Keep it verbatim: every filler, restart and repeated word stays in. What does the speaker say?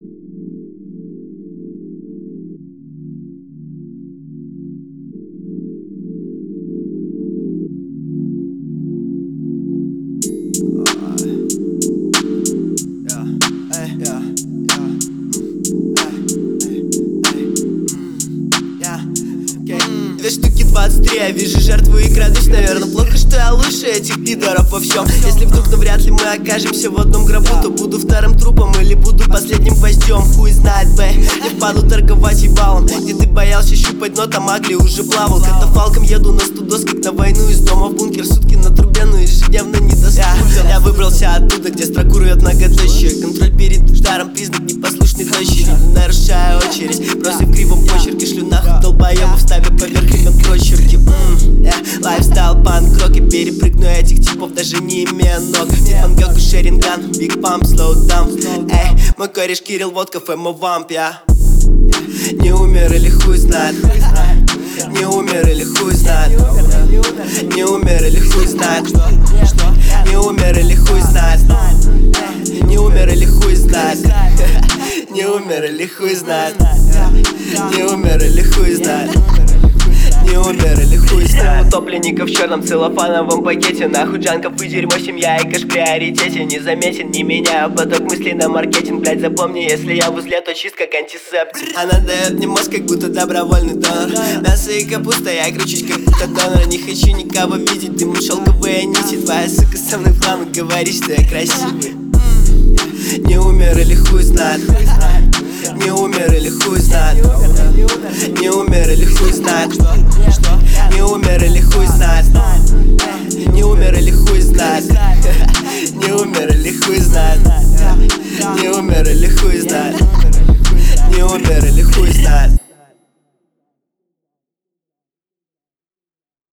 Две штуки двадцать три, я вижу жертву и крадусь. Наверное, плохо, что я лучше этих пидоров во всем. Если вдруг, то вряд ли мы окажемся в одном гробу. То буду вторым трупом или буду последним гвоздем. Хуй знает, бэй, не впаду торговать ебалом. Где ты боялся щупать, но там Агли уже плавал. Катафалком еду на студос, как на войну. Из дома в бункер, сутки на трубе, но ежедневно не доступ. Я, я выбрался оттуда, где строку рвет многоточие. Контроль перед ударом, признак непослушной дочери. Нарушая очередь, бросив в кривом почерке. Шлю нахуй долбоебов, ставя поверх имен прочерки. Лайфстайл, панк, роки, перепрыгну этих типов, даже не имея ног. Типангёку, шеринган, биг памп, слоу дамп. Эй, мой кореш Кирилл, водка, фэмо вамп, я не умер или хуй знает. Не умер или хуй знает. Не умер или хуй знает. Не умер или хуй знает. Не умер или хуй знает. Не умер или хуй знает. Не умер или хуй знает. Не умер или хуй знает. Утопленников в черном целлофановом пакете. Нахуй джанков и дерьмо, семья и кэш в приоритете. Не заметен, не меняю поток мыслей на маркетинг. Блять, запомни, если я в узле, то чист как антисептик. Она дает мне мозг, как будто добровольный донор. Мясо и капуста, я кручусь, как будто донор. Не хочу никого видеть, дыму шелковые нити. Твоя сука со мной в хлам и говорит, что я красивый. Не умер или хуй знает. Не умер или хуй знает. Не умер или хуй знает. Не умер или хуй знает. Не умер или хуй знает. Не умер или хуй знает. Не умер или хуй знает.